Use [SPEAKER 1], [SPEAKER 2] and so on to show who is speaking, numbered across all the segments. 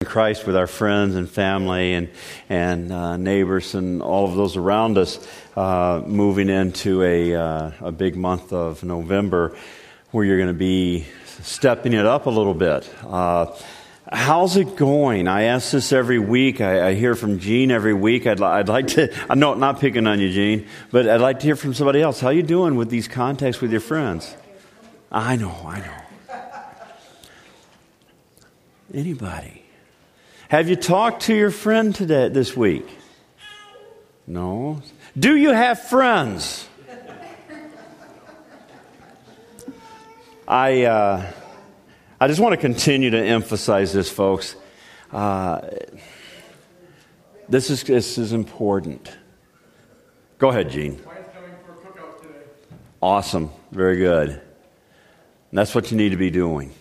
[SPEAKER 1] Christ with our friends and family and neighbors and all of those around us, moving into a big month of November where you're going to be stepping it up a little bit. How's it going? I ask this every week. I hear from Gene every week. I'd like to, I'm not picking on you, Gene, but I'd like to hear from somebody else. How you doing with these contacts with your friends? I know. Anybody? Have you talked to your friend this week? No. Do you have friends? I just want to continue to emphasize this, folks. This is important. Go ahead, Gene.
[SPEAKER 2] Wine's coming for a cookout today.
[SPEAKER 1] Awesome. Very good. And that's what you need to be doing.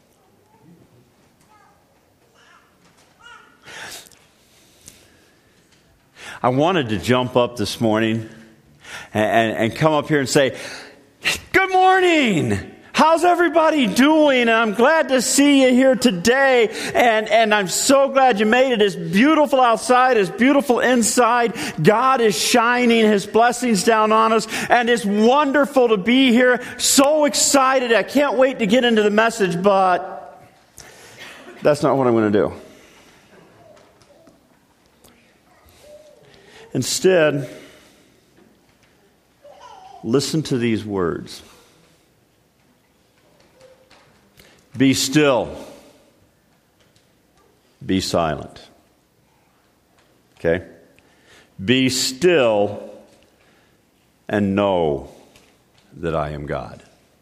[SPEAKER 1] I wanted to jump up this morning and come up here and say, good morning. How's everybody doing? And I'm glad to see you here today. And I'm so glad you made it. It's beautiful outside. It's beautiful inside. God is shining His blessings down on us. And it's wonderful to be here. So excited. I can't wait to get into the message, but that's not what I'm going to do. Instead, listen to these words. Be still. Be silent. Okay? Be still and know that I am God.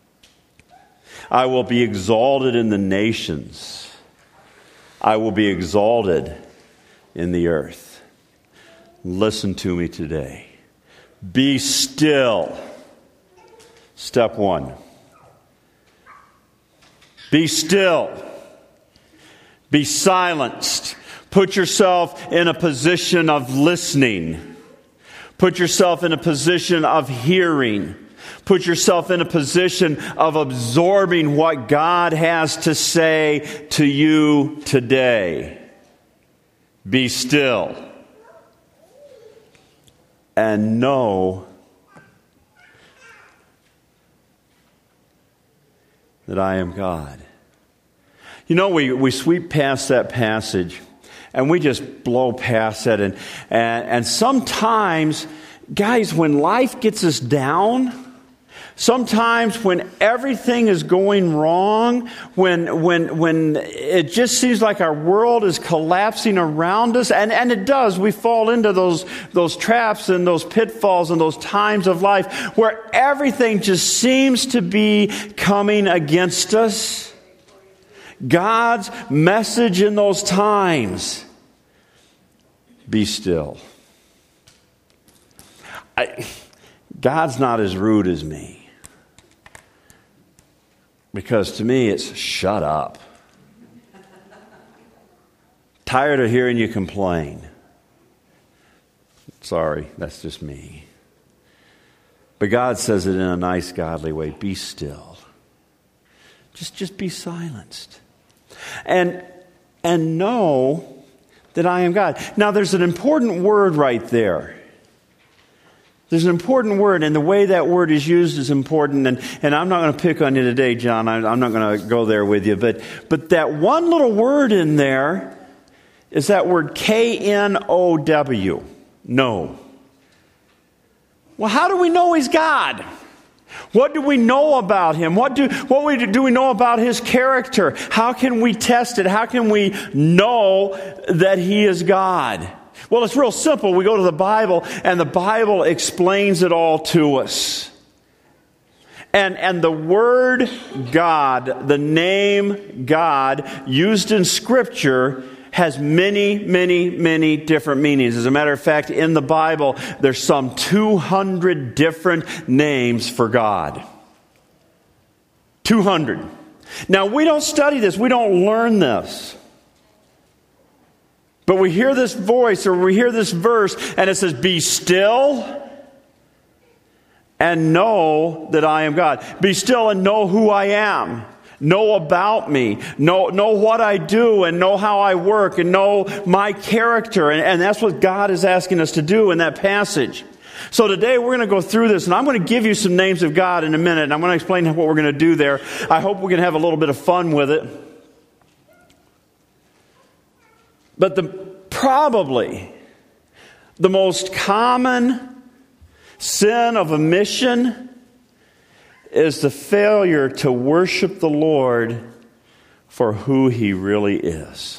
[SPEAKER 1] I will be exalted in the nations. I will be exalted in the earth. Listen to me today. Be still. Step one. Be still. Be silenced. Put yourself in a position of listening. Put yourself in a position of hearing. Put yourself in a position of absorbing what God has to say to you today. Be still. And know that I am God. You know, we sweep past that passage and we just blow past it. And sometimes, guys, when life gets us down, sometimes when everything is going wrong, when it just seems like our world is collapsing around us, and it does, we fall into those traps and those pitfalls and those times of life where everything just seems to be coming against us. God's message in those times: be still. God's not as rude as me. Because to me, it's shut up. Tired of hearing you complain. Sorry, that's just me. But God says it in a nice, godly way. Be still. Just be silenced. And know that I am God. Now, there's an important word right there. There's an important word, and the way that word is used is important. And I'm not going to pick on you today, John. I'm not going to go there with you. But that one little word in there is that word K-N-O-W. Know. Well, how do we know He's God? What do we know about Him? What do we know about His character? How can we test it? How can we know that He is God? Well, it's real simple. We go to the Bible, and the Bible explains it all to us. And the word God, the name God, used in Scripture, has many, many, many different meanings. As a matter of fact, in the Bible, there's some 200 different names for God. 200. Now, we don't study this. We don't learn this. But we hear this voice, or we hear this verse, and it says, be still and know that I am God. Be still and know who I am. know about me, know what I do, and know how I work, and know my character. And that's what God is asking us to do in that passage. So today we're going to go through this, and I'm going to give you some names of God in a minute, and I'm going to explain what we're going to do there. I hope we're going to have a little bit of fun with it. But probably the most common sin of omission is the failure to worship the Lord for who He really is.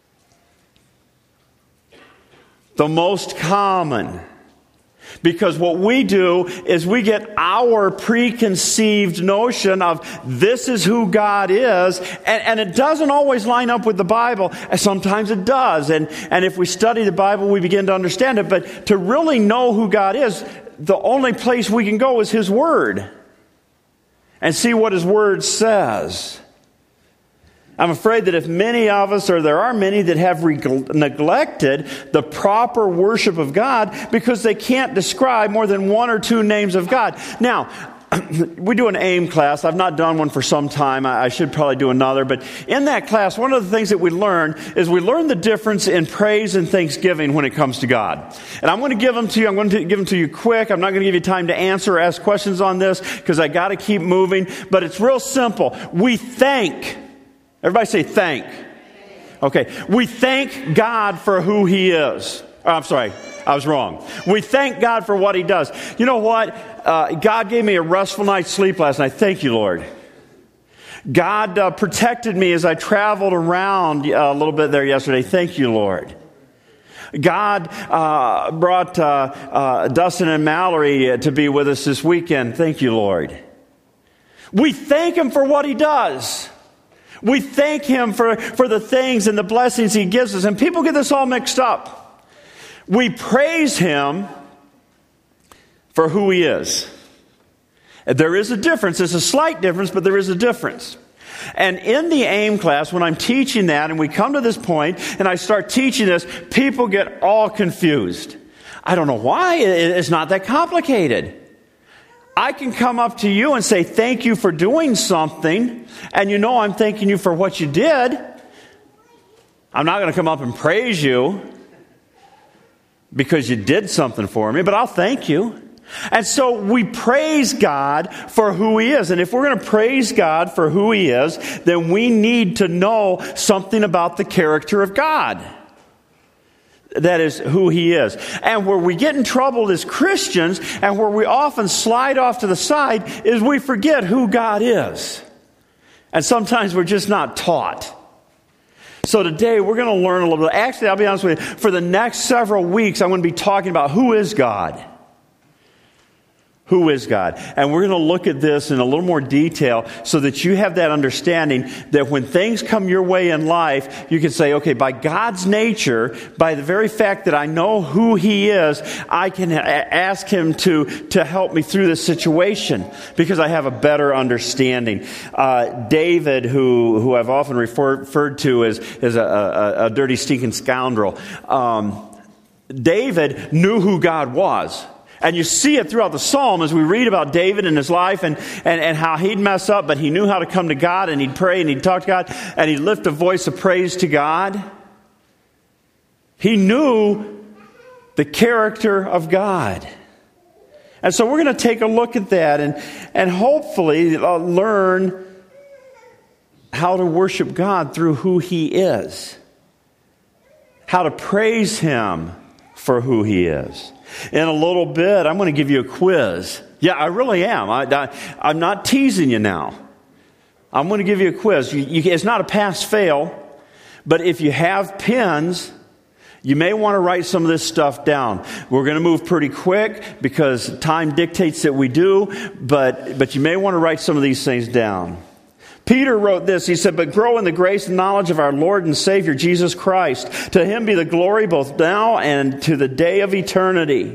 [SPEAKER 1] The most common. Because what we do is we get our preconceived notion of this is who God is, and it doesn't always line up with the Bible. And sometimes it does. And if we study the Bible, we begin to understand it. But to really know who God is, the only place we can go is His Word and see what His Word says. I'm afraid that if many of us, or there are many that have neglected the proper worship of God because they can't describe more than one or two names of God. Now, we do an AIM class. I've not done one for some time. I should probably do another. But in that class, one of the things that we learn is we learn the difference in praise and thanksgiving when it comes to God. And I'm going to give them to you. I'm going to give them to you quick. I'm not going to give you time to answer or ask questions on this because I got to keep moving. But it's real simple. We thank. Everybody say thank. Okay. We thank God for who He is. Oh, I'm sorry. I was wrong. We thank God for what He does. You know what? God gave me a restful night's sleep last night. Thank you, Lord. God protected me as I traveled around a little bit there yesterday. Thank you, Lord. God brought Dustin and Mallory to be with us this weekend. Thank you, Lord. We thank Him for what He does. We thank Him for the things and the blessings He gives us. And people get this all mixed up. We praise Him for who He is. There is a difference. It's a slight difference, but there is a difference. And in the AIM class, when I'm teaching that, and we come to this point, and I start teaching this, people get all confused. I don't know why. It's not that complicated. I can come up to you and say, thank you for doing something, and you know I'm thanking you for what you did. I'm not going to come up and praise you because you did something for me, but I'll thank you. And so we praise God for who He is. And if we're going to praise God for who He is, then we need to know something about the character of God. That is who He is. And where we get in trouble as Christians, and where we often slide off to the side, is we forget who God is. And sometimes we're just not taught. So today we're going to learn a little bit. Actually, I'll be honest with you, for the next several weeks, I'm going to be talking about who is God. Who is God? And we're going to look at this in a little more detail so that you have that understanding that when things come your way in life, you can say, okay, by God's nature, by the very fact that I know who He is, I can ask Him to help me through this situation because I have a better understanding. David, who I've often referred to as a dirty, stinking scoundrel, David knew who God was. And you see it throughout the psalm as we read about David and his life and how he'd mess up, but he knew how to come to God, and he'd pray and he'd talk to God and he'd lift a voice of praise to God. He knew the character of God. And so we're going to take a look at that and hopefully learn how to worship God through who He is. How to praise Him for who He is. In a little bit, I'm going to give you a quiz. Yeah, I really am. I'm not teasing you now. I'm going to give you a quiz. It's not a pass-fail, but if you have pens, you may want to write some of this stuff down. We're going to move pretty quick because time dictates that we do, but you may want to write some of these things down. Peter wrote this. He said, but grow in the grace and knowledge of our Lord and Savior, Jesus Christ. To Him be the glory both now and to the day of eternity.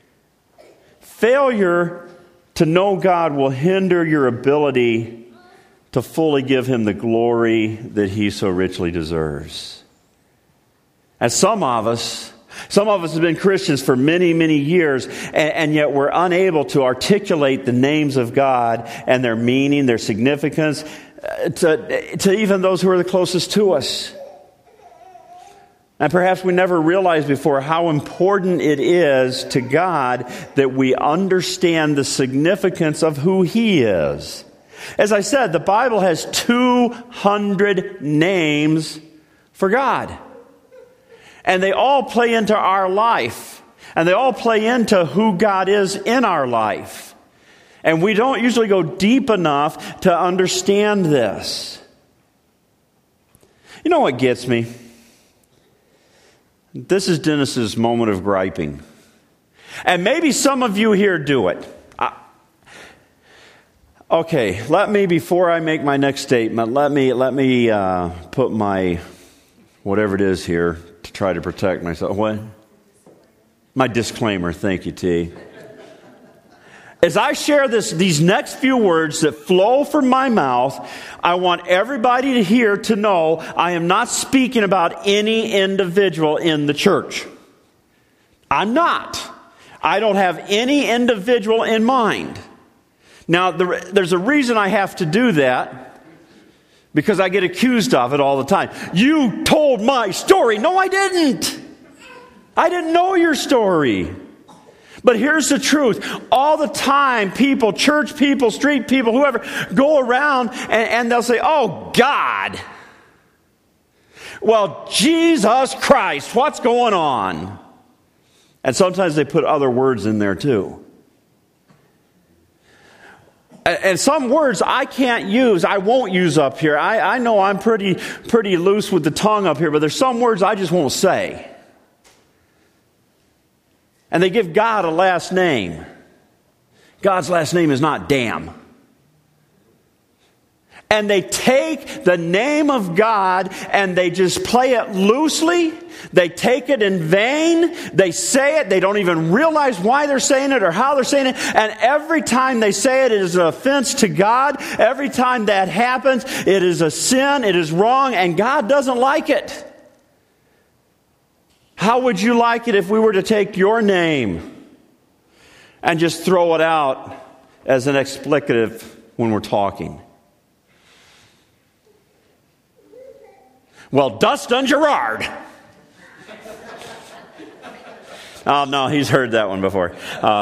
[SPEAKER 1] Failure to know God will hinder your ability to fully give Him the glory that He so richly deserves. And some of us have been Christians for many, many years, and yet we're unable to articulate the names of God and their meaning, their significance. to even those who are the closest to us. And perhaps we never realized before how important it is to God that we understand the significance of who He is. As I said, the Bible has 200 names for God. And they all play into our life. And they all play into who God is in our life. And we don't usually go deep enough to understand this. You know what gets me? This is Dennis's moment of griping. And maybe some of you here do it. Okay, before I make my next statement, let me put my, whatever it is here, to try to protect myself. What? My disclaimer. Thank you, T. As I share these next few words that flow from my mouth, I want everybody here to know I am not speaking about any individual in the church. I'm not. I don't have any individual in mind. Now, there's a reason I have to do that, because I get accused of it all the time. You told my story. No, I didn't. I didn't know your story. But here's the truth. All the time, people, church people, street people, whoever, go around and they'll say, oh, God. Well, Jesus Christ, what's going on? And sometimes they put other words in there too. And some words I can't use, I won't use up here. I know I'm pretty loose with the tongue up here, but there's some words I just won't say. And they give God a last name. God's last name is not damn. And they take the name of God and they just play it loosely. They take it in vain. They say it. They don't even realize why they're saying it or how they're saying it. And every time they say it, it is an offense to God. Every time that happens, it is a sin. It is wrong. And God doesn't like it. How would you like it if we were to take your name and just throw it out as an explicative when we're talking? Well, Dustin Gerard. Oh, no, he's heard that one before.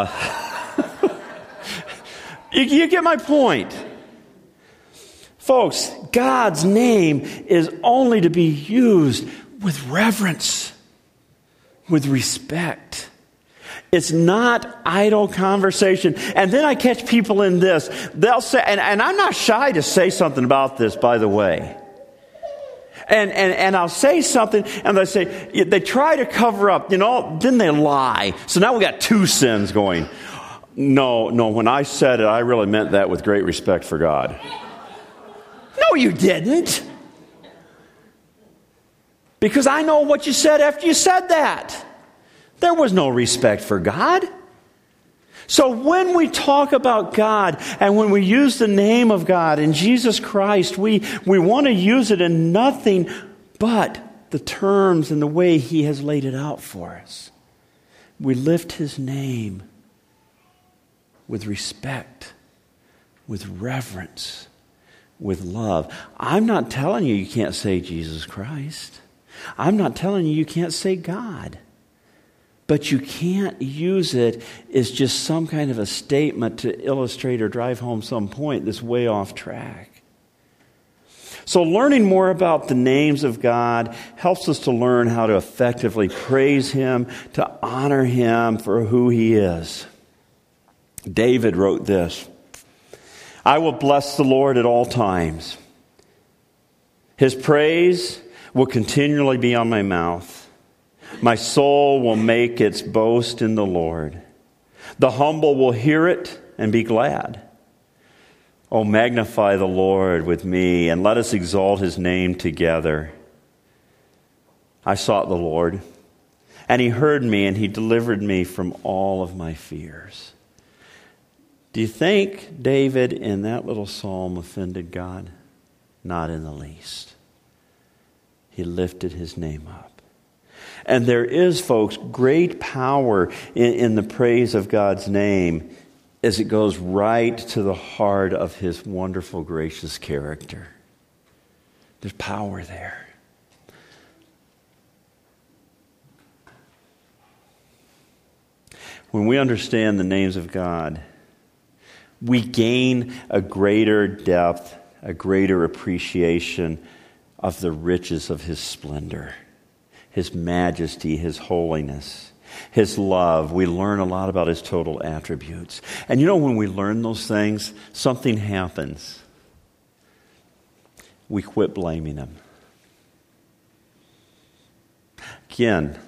[SPEAKER 1] You get my point. Folks, God's name is only to be used with reverence, with respect. It's not idle conversation. And then I catch people in this. They'll say, and I'm not shy to say something about this, by the way. And I'll say something, and they try to cover up, then they lie. So now we got two sins going. No, when I said it, I really meant that with great respect for God. No, you didn't. Because I know what you said after you said that. There was no respect for God. So when we talk about God and when we use the name of God in Jesus Christ, we want to use it in nothing but the terms and the way He has laid it out for us. We lift His name with respect, with reverence, with love. I'm not telling you can't say Jesus Christ. I'm not telling you can't say God. But you can't use it as just some kind of a statement to illustrate or drive home some point that's way off track. So learning more about the names of God helps us to learn how to effectively praise Him, to honor Him for who He is. David wrote this: I will bless the Lord at all times. His praise will continually be on my mouth. My soul will make its boast in the Lord. The humble will hear it and be glad. Oh, magnify the Lord with me, and let us exalt His name together. I sought the Lord, and He heard me, and He delivered me from all of my fears. Do you think David in that little psalm offended God? Not in the least. He lifted His name up. And there is, folks, great power in the praise of God's name, is it goes right to the heart of his wonderful, gracious character. There's power there. When we understand the names of God, we gain a greater depth, a greater appreciation of the riches of his splendor, his majesty, his holiness, his love. We learn a lot about his total attributes. And when we learn those things, something happens. We quit blaming him. Again,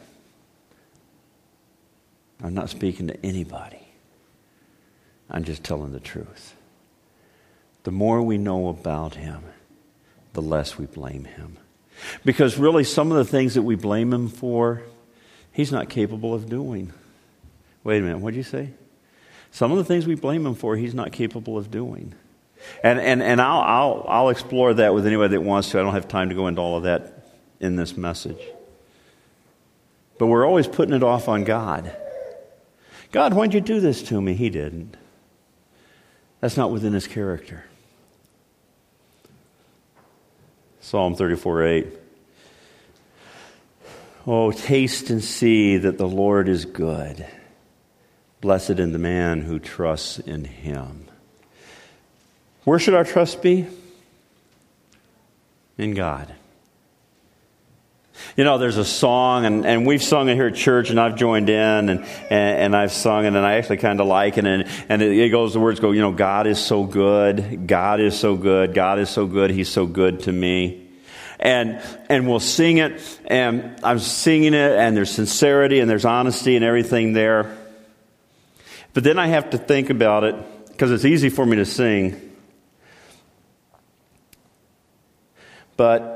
[SPEAKER 1] I'm not speaking to anybody. I'm just telling the truth. The more we know about him, the less we blame him. Because really, some of the things that we blame him for, he's not capable of doing. Wait a minute, what did you say? Some of the things we blame him for, he's not capable of doing. And I'll explore that with anybody that wants to. I don't have time to go into all of that in this message. But we're always putting it off on God. God, why'd you do this to me? He didn't. That's not within his character. Psalm 34:8. Oh, taste and see that the Lord is good. Blessed is the man who trusts in him. Where should our trust be? In God. There's a song, and we've sung it here at church, and I've joined in, and I've sung it, and I actually kind of like it, and it goes, the words go, God is so good, God is so good, God is so good, he's so good to me. And we'll sing it, and I'm singing it, and there's sincerity, and there's honesty, and everything there. But then I have to think about it, because it's easy for me to sing. But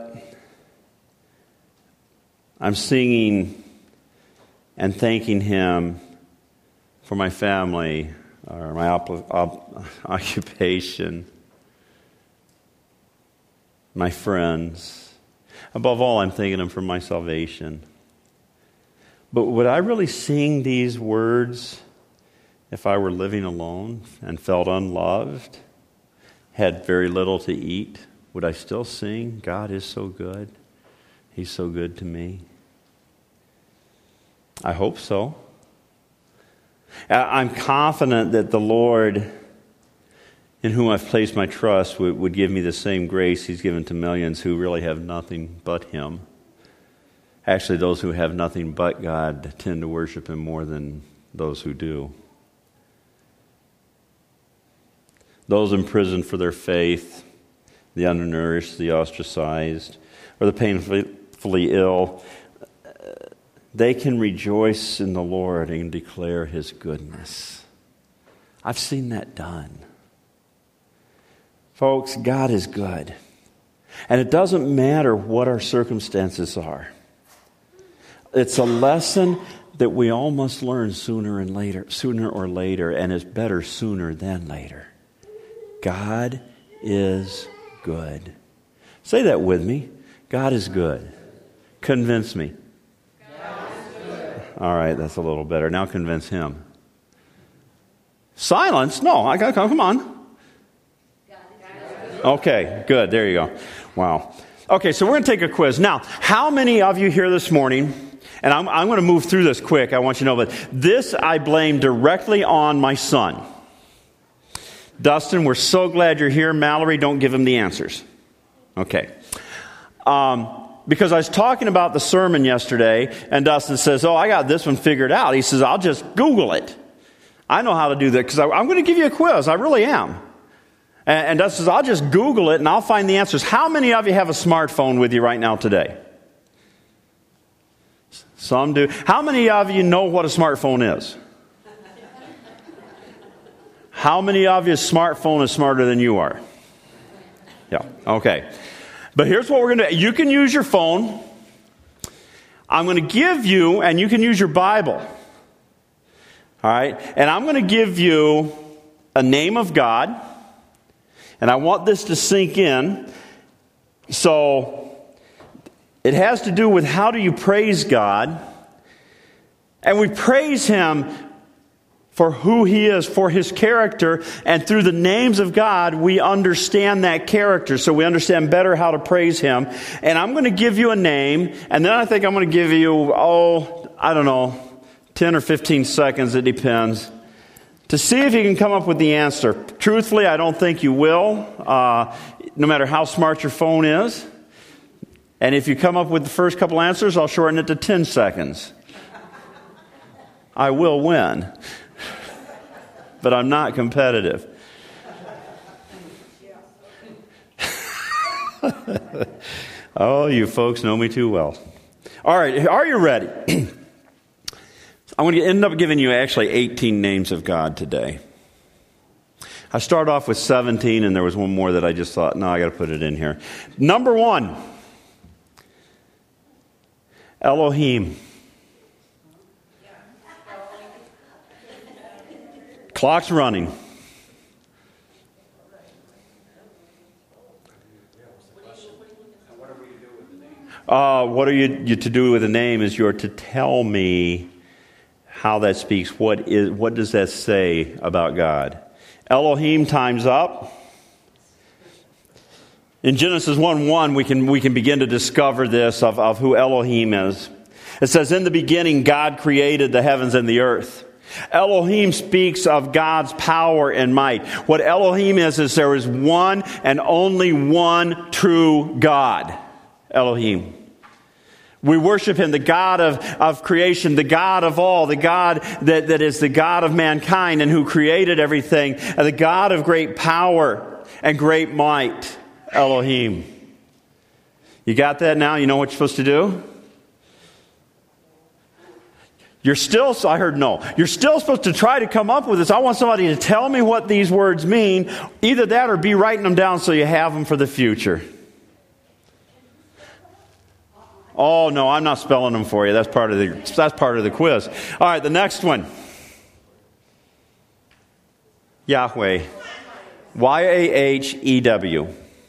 [SPEAKER 1] I'm singing and thanking him for my family, or my occupation, my friends. Above all, I'm thanking him for my salvation. But would I really sing these words if I were living alone and felt unloved, had very little to eat? Would I still sing, God is so good, he's so good to me? I hope so. I'm confident that the Lord, in whom I've placed my trust, would give me the same grace he's given to millions who really have nothing but him. Actually, those who have nothing but God tend to worship him more than those who do. Those imprisoned for their faith, the undernourished, the ostracized, or the painfully ill, they can rejoice in the Lord and declare his goodness. I've seen that done. Folks, God is good. And it doesn't matter what our circumstances are. It's a lesson that we all must learn sooner or later, and it's better sooner than later. God is good. Say that with me. God is good. Convince me. All right, that's a little better. Now convince him. Silence? No, come on. Okay, good. There you go. Wow. Okay, so we're going to take a quiz. Now, how many of you here this morning, and I'm going to move through this quick, I want you to know, but this I blame directly on my son. Dustin, we're so glad you're here. Mallory, don't give him the answers. Okay. Because I was talking about the sermon yesterday, and Dustin says, I got this one figured out. He says, I'll just Google it. I know how to do that, because I'm going to give you a quiz. I really am. And Dustin says, I'll just Google it, and I'll find the answers. How many of you have a smartphone with you right now today? Some do. How many of you know what a smartphone is? How many of you, smartphone is smarter than you are? Yeah, okay. But here's what we're going to do. You can use your phone. I'm going to give you, and you can use your Bible. All right? And I'm going to give you a name of God. And I want this to sink in. So it has to do with how do you praise God. And we praise him for who He is, for His character, and through the names of God, we understand that character, so we understand better how to praise Him. And I'm going to give you a name, and then I think I'm going to give you, 10 or 15 seconds, it depends, to see if you can come up with the answer. Truthfully, I don't think you will, no matter how smart your phone is. And if you come up with the first couple answers, I'll shorten it to 10 seconds. I will win. But I'm not competitive. Oh, you folks know me too well. All right, are you ready? I'm going to end up giving you actually 18 names of God today. I started off with 17, and there was one more that I just thought, no, I got to put it in here. Number 1, Elohim. Clock's running. What are you to do with the name is you're to tell me how that speaks. What does that say about God? Elohim, time's up. In Genesis 1:1, we can begin to discover this of who Elohim is. It says, in the beginning, God created the heavens and the earth. Elohim speaks of God's power and might. What Elohim is there is one and only one true God. Elohim. We worship Him, the God of creation, the God of all, the God that is the God of mankind and who created everything, and the God of great power and great might. Elohim. You got that now? You know what you're supposed to do? You're still supposed to try to come up with this. I want somebody to tell me what these words mean. Either that or be writing them down so you have them for the future. Oh, no, I'm not spelling them for you. That's part of the quiz. All right, the next one. Yahweh. Yahew.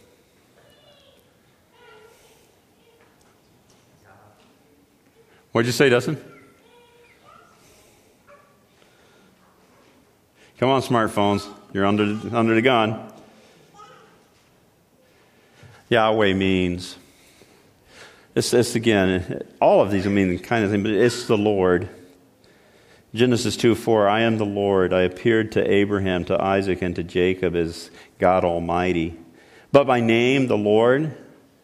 [SPEAKER 1] What'd you say, Dustin? Come on, smartphones. You're under the gun. Yahweh means, it's again, all of these mean the kind of thing, but it's the Lord. Genesis 2:4, I am the Lord. I appeared to Abraham, to Isaac, and to Jacob as God Almighty. But by my name, the Lord,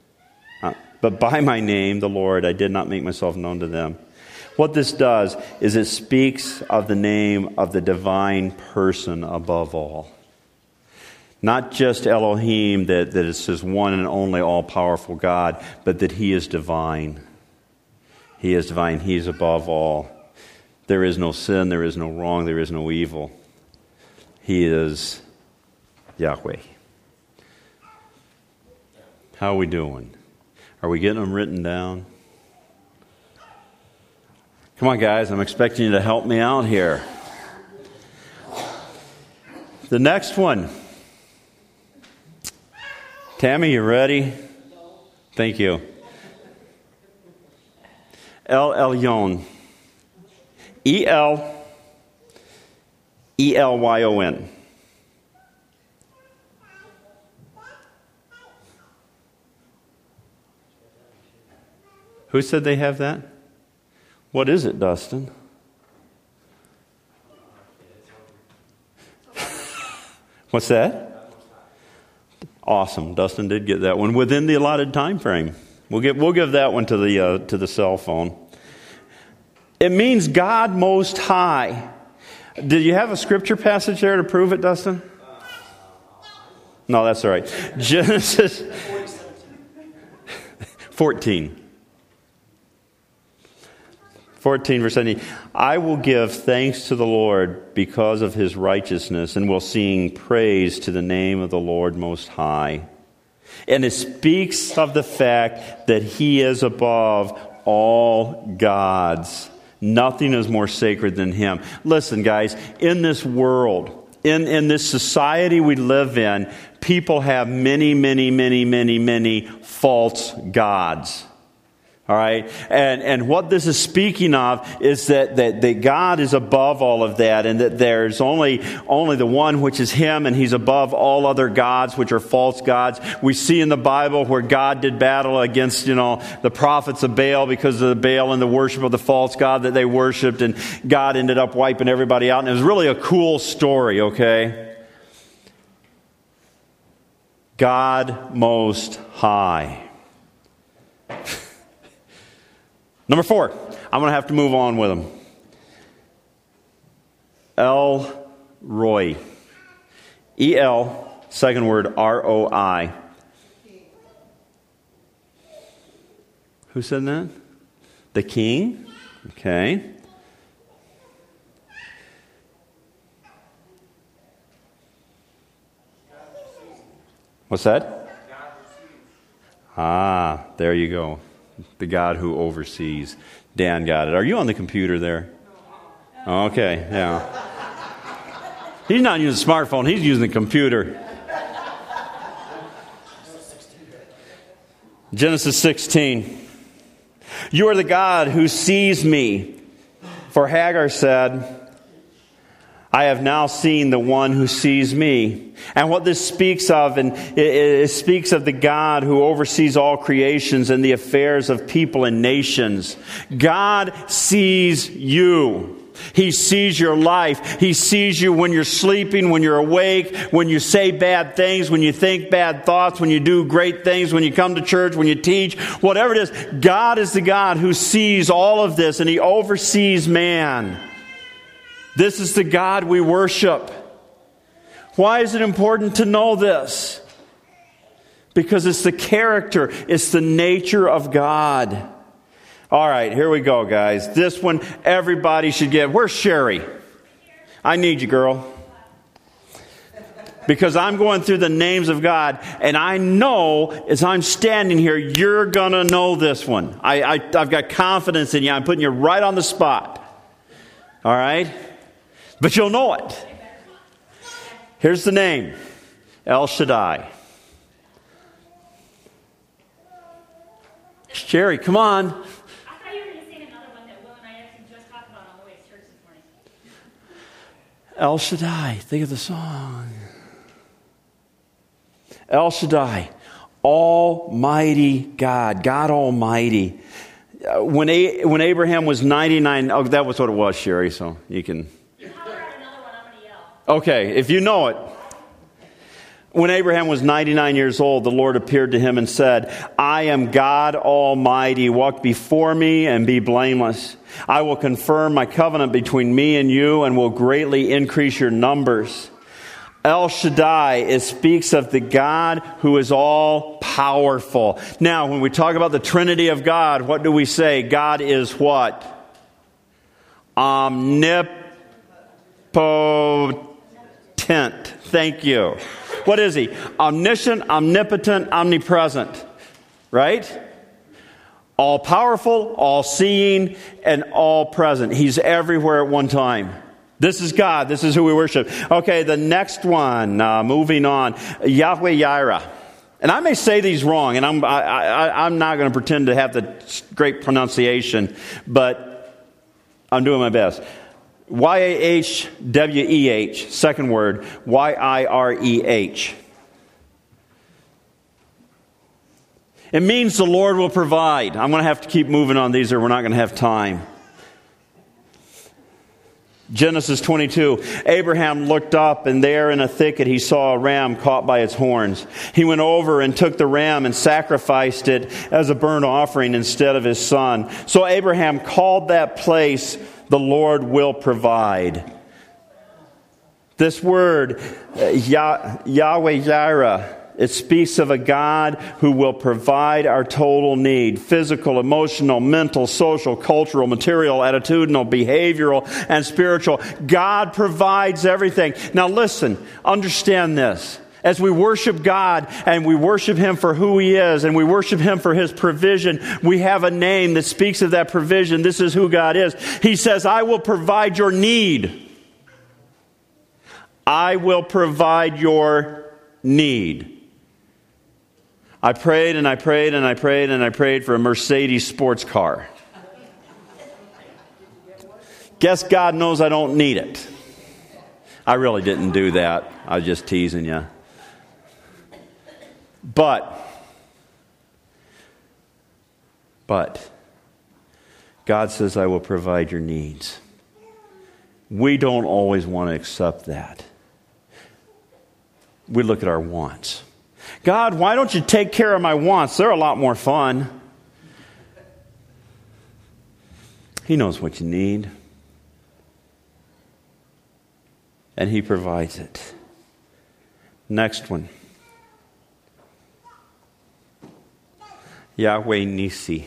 [SPEAKER 1] I did not make myself known to them. What this does is it speaks of the name of the divine person above all. Not just Elohim, that it's His one and only all-powerful God, but that He is divine. He is divine. He is above all. There is no sin, there is no wrong, there is no evil. He is Yahweh. How are we doing? Are we getting them written down? Come on, guys, I'm expecting you to help me out here. The next one. Tammy, you ready? Thank you. El Elyon. E-L-E-L-Y-O-N. Who said they have that? What is it, Dustin? What's that? Awesome. Dustin did get that one within the allotted time frame. We'll give that one to the cell phone. It means God Most High. Did you have a scripture passage there to prove it, Dustin? No, that's all right. Genesis 14. 14, verse 17. I will give thanks to the Lord because of His righteousness, and will sing praise to the name of the Lord Most High. And it speaks of the fact that He is above all gods. Nothing is more sacred than Him. Listen, guys, in this world, in this society we live in, people have many false gods. All right, and what this is speaking of is that God is above all of that, and that there's only the one, which is Him, and He's above all other gods, which are false gods. We see in the Bible where God did battle against, the prophets of Baal because of the Baal and the worship of the false god that they worshipped, and God ended up wiping everybody out, and it was really a cool story. Okay, God Most High. Number 4, I'm going to have to move on with them. El Roi. E-L, second word, R-O-I. Who said that? The King. Okay. What's that? Ah, there you go. The God who oversees. Dan got it. Are you on the computer there? Okay, yeah. He's not using a smartphone. He's using the computer. Genesis 16. You are the God who sees me. For Hagar said, I have now seen the one who sees me. And what this speaks of, and it speaks of the God who oversees all creations and the affairs of people and nations. God sees you. He sees your life. He sees you when you're sleeping, when you're awake, when you say bad things, when you think bad thoughts, when you do great things, when you come to church, when you teach, whatever it is. God is the God who sees all of this, and He oversees man. This is the God we worship. Why is it important to know this? Because it's the character, it's the nature of God. All right, here we go, guys. This one everybody should get. Where's Sherry? I need you, girl. Because I'm going through the names of God, and I know as I'm standing here, you're going to know this one. I've got confidence in you. I'm putting you right on the spot. All right? But you'll know it. Here's the name. El Shaddai. Sherry, come on.
[SPEAKER 3] I thought you were going to sing another one that Will and I actually just talked about on the way to church this morning.
[SPEAKER 1] El Shaddai. Think of the song. El Shaddai. Almighty God. God Almighty. When Abraham was 99... Oh, that was what it was, Sherry, so you can... Okay, if you know it. When Abraham was 99 years old, the Lord appeared to him and said, I am God Almighty. Walk before me and be blameless. I will confirm my covenant between me and you and will greatly increase your numbers. El Shaddai, it speaks of the God who is all powerful. Now, when we talk about the Trinity of God, what do we say? God is what? Omnipotent. Thank you. What is He? Omniscient, omnipotent, omnipresent. Right? All powerful, all seeing, and all present. He's everywhere at one time. This is God. This is who we worship. Okay, the next one. Moving on. Yahweh Yireh. And I may say these wrong, and I'm not going to pretend to have the great pronunciation, but I'm doing my best. Y-A-H-W-E-H, second word, Y-I-R-E-H. It means the Lord will provide. I'm going to have to keep moving on these or we're not going to have time. Genesis 22, Abraham looked up, and there in a thicket he saw a ram caught by its horns. He went over and took the ram and sacrificed it as a burnt offering instead of his son. So Abraham called that place, the Lord will provide. This word, Yahweh Yireh, it speaks of a God who will provide our total need. Physical, emotional, mental, social, cultural, material, attitudinal, behavioral, and spiritual. God provides everything. Now listen, understand this. As we worship God and we worship Him for who He is and we worship Him for His provision, we have a name that speaks of that provision. This is who God is. He says, I will provide your need. I will provide your need. I prayed and I prayed and I prayed and I prayed for a Mercedes sports car. Guess God knows I don't need it. I really didn't do that. I was just teasing you. But God says, I will provide your needs. We don't always want to accept that. We look at our wants. God, why don't you take care of my wants? They're a lot more fun. He knows what you need. And He provides it. Next one. Yahweh Nissi.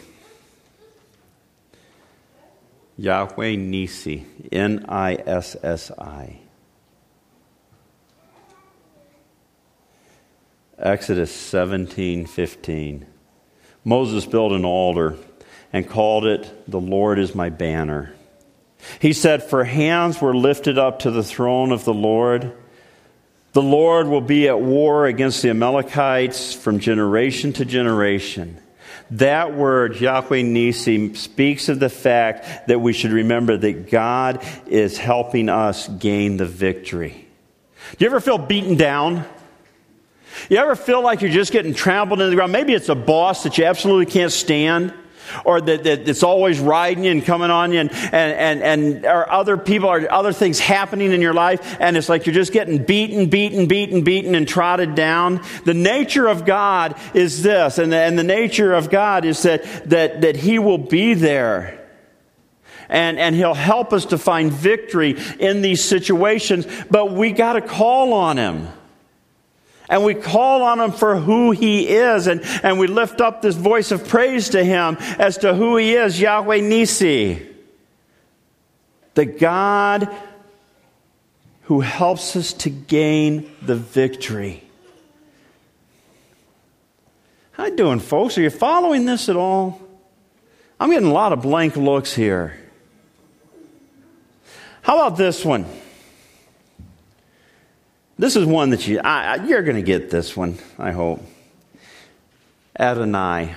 [SPEAKER 1] Yahweh Nissi. Nissi. Exodus 17:15. Moses built an altar and called it, "The Lord is my banner." He said, "For hands were lifted up to the throne of the Lord. The Lord will be at war against the Amalekites from generation to generation." That word, Yahweh Nissi, speaks of the fact that we should remember that God is helping us gain the victory. Do you ever feel beaten down? You ever feel like you're just getting trampled into the ground? Maybe it's a boss that you absolutely can't stand, or that it's always riding you and coming on you, and or other people, or other things happening in your life, and it's like you're just getting beaten, and trodden down. The nature of God is this, and the nature of God is that He will be there. And He'll help us to find victory in these situations, but we got to call on Him. And we call on Him for who He is. And we lift up this voice of praise to Him as to who He is, Yahweh Nissi. The God who helps us to gain the victory. How you doing, folks? Are you following this at all? I'm getting a lot of blank looks here. How about this one? This is one that you're going to get this one, I hope. Adonai.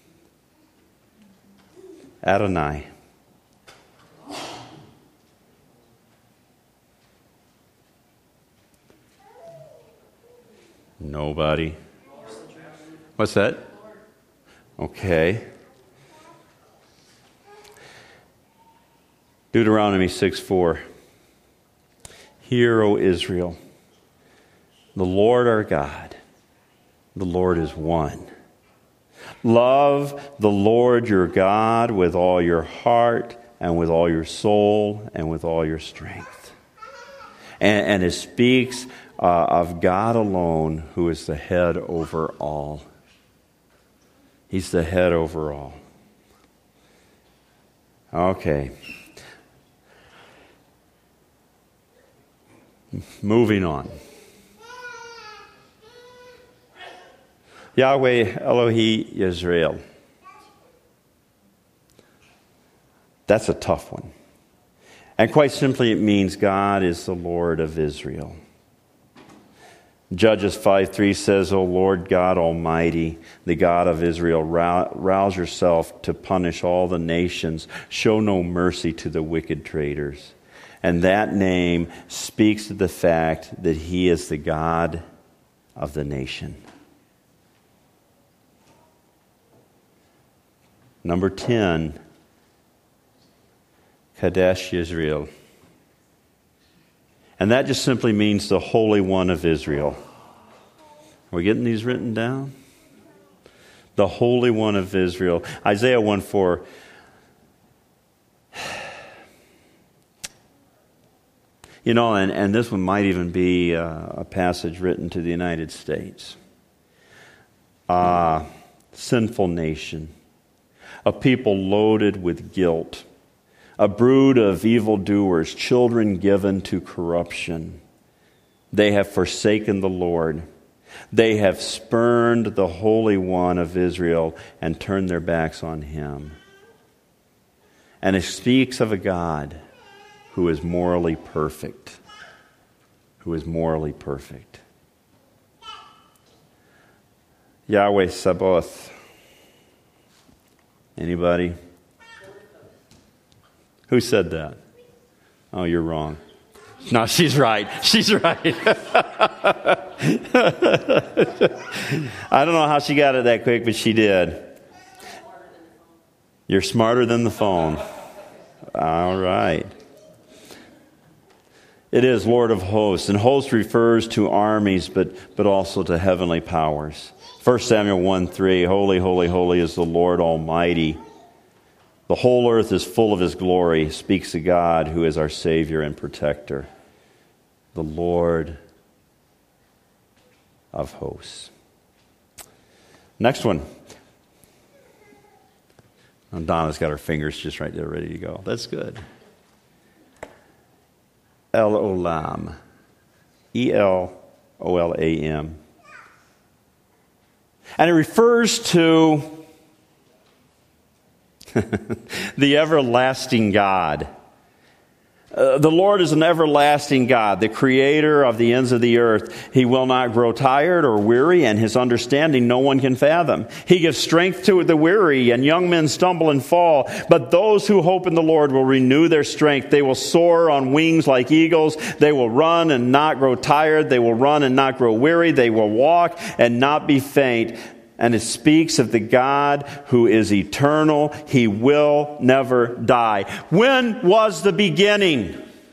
[SPEAKER 1] Adonai. Nobody. What's that? Okay. Deuteronomy 6:4. Hear, O Israel, the Lord our God, the Lord is one. Love the Lord your God with all your heart and with all your soul and with all your strength. And it speaks of God alone, who is the head over all. He's the head over all. Okay. Moving on. Yahweh Elohi Yisrael. That's a tough one. And quite simply, it means God is the Lord of Israel. Judges 5:3 says, O Lord God Almighty, the God of Israel, rouse yourself to punish all the nations. Show no mercy to the wicked traitors. And that name speaks to the fact that He is the God of the nation. Number 10, Kadesh Yisrael. And that just simply means the Holy One of Israel. Are we getting these written down? The Holy One of Israel. Isaiah 1:4. You know, and this one might even be a passage written to the United States. Sinful nation. A people loaded with guilt. A brood of evildoers, children given to corruption. They have forsaken the Lord. They have spurned the Holy One of Israel and turned their backs on Him. And it speaks of a God who is morally perfect. Who is morally perfect. Yahweh Sabaoth. Anybody? Who said that? Oh, you're wrong. No, she's right. She's right. I don't know how she got it that quick, but she did. You're smarter than the phone. All right. It is Lord of hosts, and host refers to armies, but also to heavenly powers. 1 Samuel 1:3, Holy, holy, holy is the Lord Almighty. The whole earth is full of His glory, speaks of God who is our Savior and Protector, the Lord of hosts. Next one. Oh, Donna's got her fingers just right there ready to go. That's good. El Olam. E-L-O-L-A-M. And it refers to the everlasting God. The Lord is an everlasting God, the creator of the ends of the earth. He will not grow tired or weary, and His understanding no one can fathom. He gives strength to the weary, and young men stumble and fall. But those who hope in the Lord will renew their strength. They will soar on wings like eagles. They will run and not grow tired. They will run and not grow weary. They will walk and not be faint. And it speaks of the God who is eternal. He will never die. When was the beginning?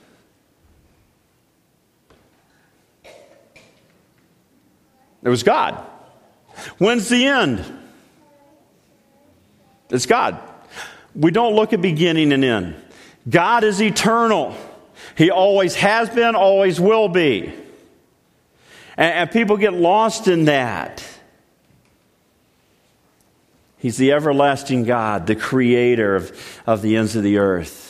[SPEAKER 1] It was God. When's the end? It's God. We don't look at beginning and end. God is eternal. He always has been, always will be. And people get lost in that. He's the everlasting God, the creator of the ends of the earth.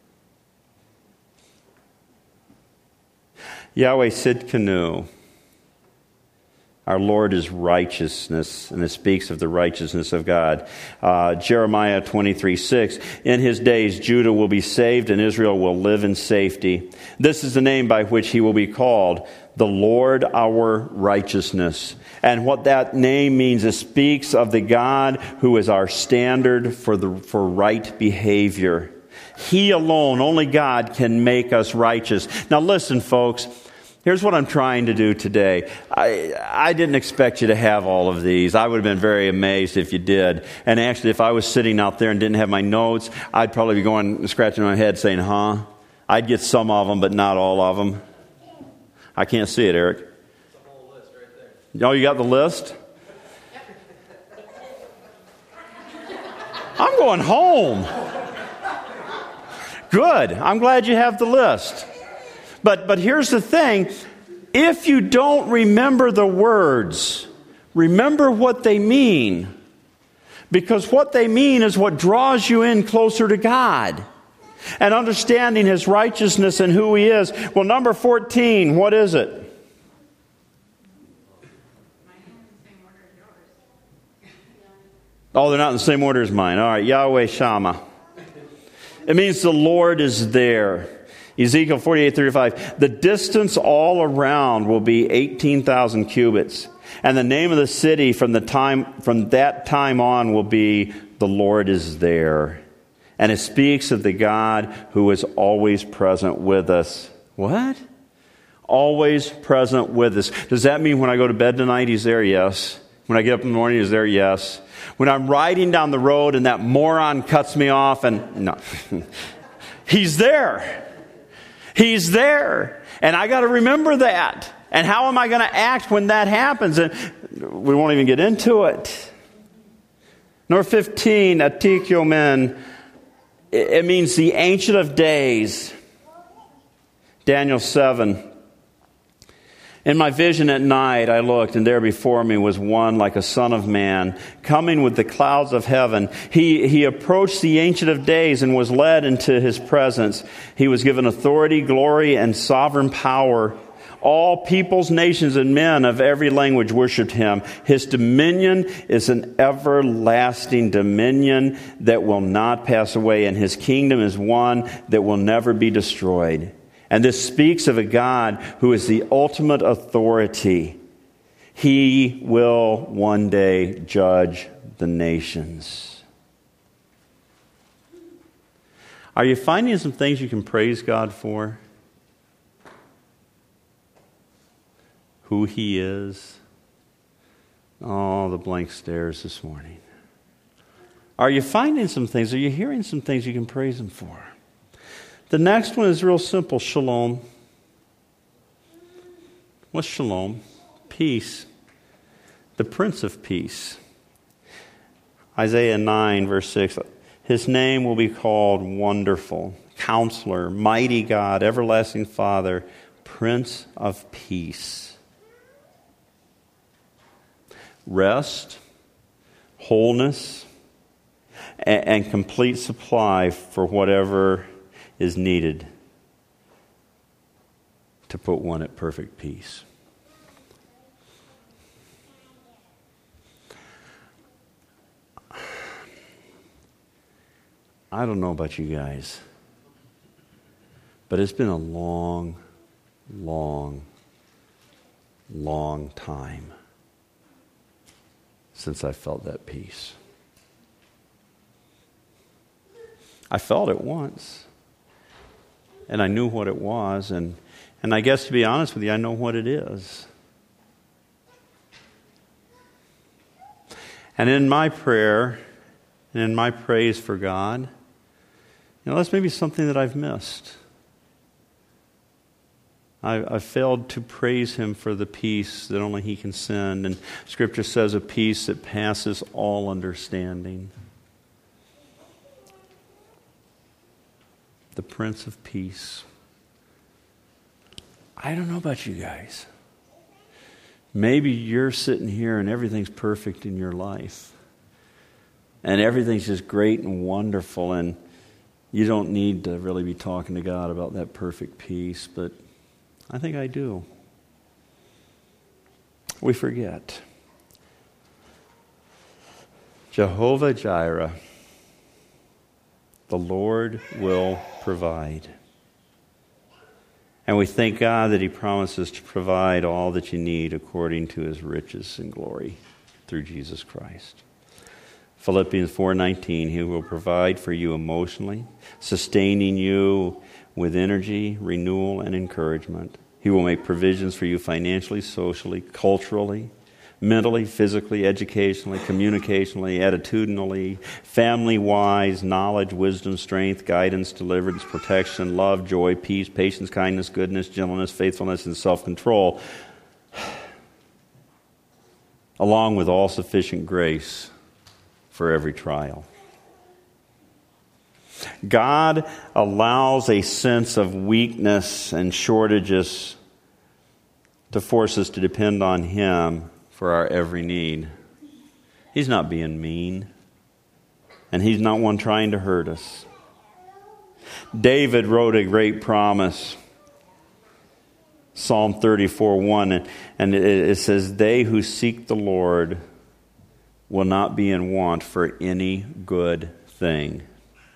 [SPEAKER 1] Yahweh Sidkenu. Our Lord is righteousness, and it speaks of the righteousness of God. Jeremiah 23:6. In His days Judah will be saved, and Israel will live in safety. This is the name by which He will be called, the Lord our righteousness. And what that name means, it speaks of the God who is our standard for right behavior. He alone, only God, can make us righteous. Now listen, folks. Here's what I'm trying to do today. I didn't expect you to have all of these. I would have been very amazed if you did. And actually, if I was sitting out there and didn't have my notes, I'd probably be going and scratching my head saying, huh? I'd get some of them, but not all of them. I can't see it, Eric.
[SPEAKER 2] It's a whole list right there.
[SPEAKER 1] Oh, you got the list? I'm going home. Good. I'm glad you have the list. But here's the thing. If you don't remember the words, remember what they mean. Because what they mean is what draws you in closer to God. And understanding His righteousness and who He is. Well, number 14, what is it? Oh, they're not in the same order as mine. All right, Yahweh Shammah. It means the Lord is there. Ezekiel 48:35. The distance all around will be 18,000 cubits. And the name of the city from that time on will be the Lord is there. And it speaks of the God who is always present with us. What? Always present with us. Does that mean when I go to bed tonight, He's there? Yes. When I get up in the morning, He's there? Yes. When I'm riding down the road and that moron cuts me off no. He's there. He's there. And I got to remember that. And how am I going to act when that happens? And we won't even get into it. Number 15, Atik Yomen. It means the Ancient of Days. Daniel 7. In my vision at night I looked, and there before me was one like a son of man, coming with the clouds of heaven. He approached the Ancient of Days and was led into His presence. He was given authority, glory, and sovereign power. All peoples, nations, and men of every language worshipped Him. His dominion is an everlasting dominion that will not pass away, and His kingdom is one that will never be destroyed. And this speaks of a God who is the ultimate authority. He will one day judge the nations. Are you finding some things you can praise God for? Who He is? Oh, the blank stares this morning. Are you finding some things? Are you hearing some things you can praise Him for? The next one is real simple, shalom. What's shalom? Peace. The Prince of Peace. Isaiah 9, verse 6. His name will be called Wonderful, Counselor, Mighty God, Everlasting Father, Prince of Peace. Rest, wholeness, and complete supply for whatever is needed to put one at perfect peace. I don't know about you guys, but it's been a long, long, long time since I felt that peace. I felt it once, and I knew what it was, and I guess, to be honest with you, I know what it is. And in my prayer and in my praise for God, that's maybe something that I've missed. I've failed to praise Him for the peace that only He can send. And Scripture says a peace that passes all understanding. The Prince of Peace. I don't know about you guys. Maybe you're sitting here and everything's perfect in your life. And everything's just great and wonderful, and you don't need to really be talking to God about that perfect peace, but I think I do. We forget. Jehovah Jireh, the Lord will provide. And we thank God that He promises to provide all that you need according to His riches and glory through Jesus Christ. Philippians 4:19, He will provide for you emotionally, sustaining you with energy, renewal, and encouragement. He will make provisions for you financially, socially, culturally, mentally, physically, educationally, communicationally, attitudinally, family-wise, knowledge, wisdom, strength, guidance, deliverance, protection, love, joy, peace, patience, kindness, goodness, gentleness, faithfulness, and self-control, along with all sufficient grace for every trial. God allows a sense of weakness and shortages to force us to depend on Him for our every need. He's not being mean, and He's not one trying to hurt us. David wrote a great promise, Psalm 34:1, and it says, "They who seek the Lord will not be in want for any good thing."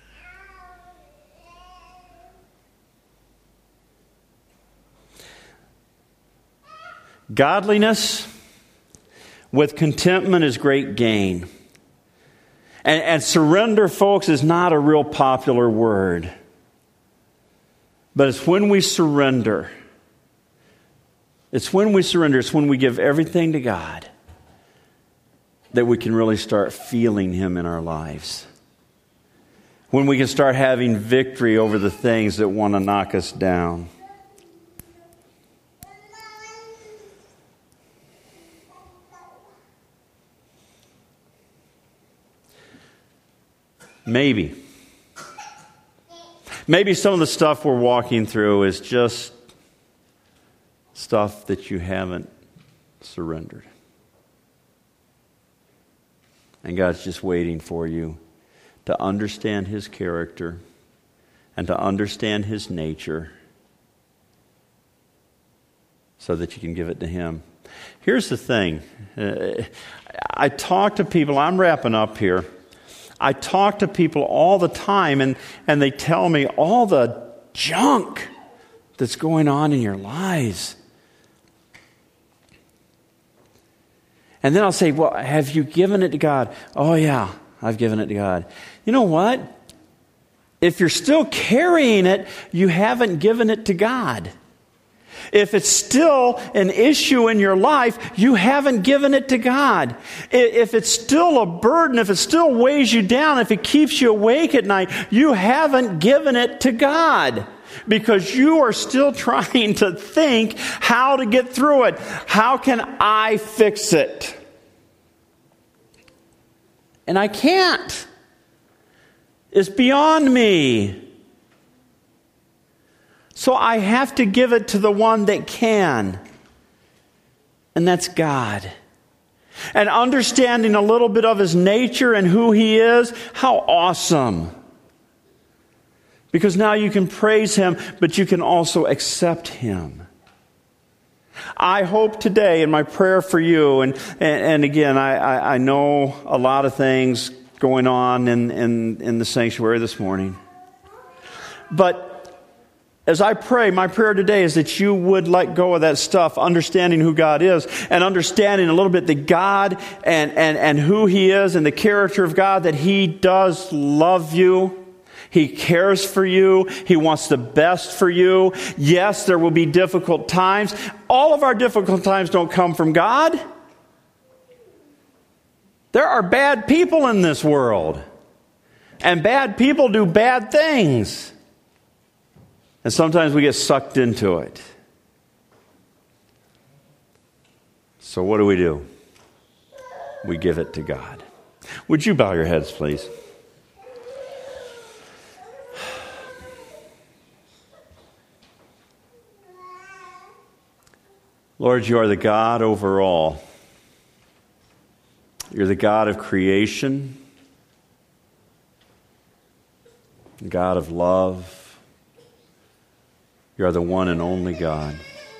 [SPEAKER 1] Godliness with contentment is great gain. And surrender, folks, is not a real popular word. But it's when we surrender. It's when we give everything to God that we can really start feeling Him in our lives. When we can start having victory over the things that want to knock us down. Maybe some of the stuff we're walking through is just stuff that you haven't surrendered. And God's just waiting for you to understand His character and to understand His nature so that you can give it to Him. Here's the thing. I talk to people, I'm wrapping up here. I talk to people all the time, and they tell me all the junk that's going on in your lives. And then I'll say, well, have you given it to God? Oh, yeah, I've given it to God. You know what? If you're still carrying it, you haven't given it to God. If it's still an issue in your life, you haven't given it to God. If it's still a burden, if it still weighs you down, if it keeps you awake at night, you haven't given it to God. Because you are still trying to think how to get through it. How can I fix it? And I can't. It's beyond me. So I have to give it to the one that can. And that's God. And understanding a little bit of His nature and who He is, how awesome. Because now you can praise Him, but you can also accept Him. I hope today in my prayer for you, and again, I know a lot of things going on in the sanctuary this morning. But as I pray, my prayer today is that you would let go of that stuff, understanding who God is, and understanding a little bit that God and who He is and the character of God, that He does love you. He cares for you. He wants the best for you. Yes, there will be difficult times. All of our difficult times don't come from God. There are bad people in this world. And bad people do bad things. And sometimes we get sucked into it. So what do? We give it to God. Would you bow your heads, please? Lord, you are the God over all. You're the God of creation, the God of love. You are the one and only God.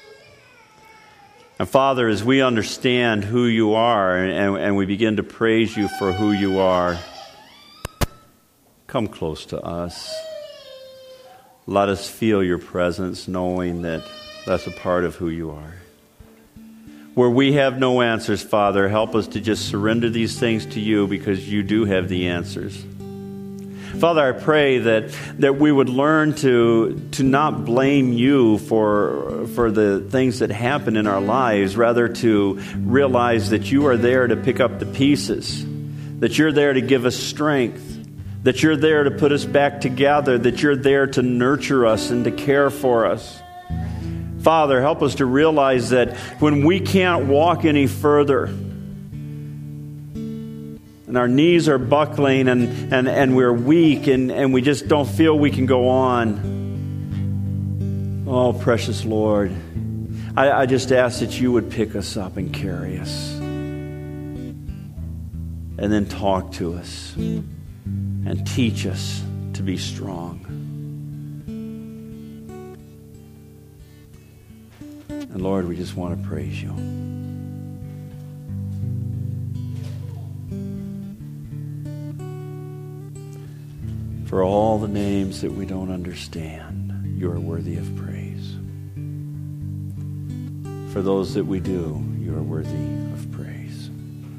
[SPEAKER 1] And Father, as we understand who you are and we begin to praise you for who you are, come close to us. Let us feel your presence, knowing that that's a part of who you are. Where we have no answers, Father, help us to just surrender these things to you, because you do have the answers. Father, I pray that we would learn to not blame you for the things that happen in our lives, rather to realize that you are there to pick up the pieces, that you're there to give us strength, that you're there to put us back together, that you're there to nurture us and to care for us. Father, help us to realize that when we can't walk any further and our knees are buckling and we're weak and we just don't feel we can go on, oh, precious Lord, I just ask that you would pick us up and carry us and then talk to us and teach us to be strong. And Lord, we just want to praise you. For all the names that we don't understand, you are worthy of praise. For those that we do, you are worthy of praise.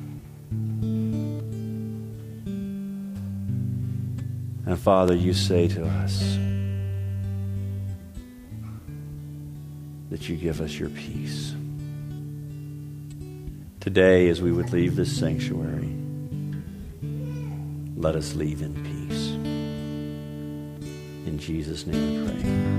[SPEAKER 1] And Father, you say to us that you give us your peace. Today, as we would leave this sanctuary, let us leave in peace. In Jesus' name we pray.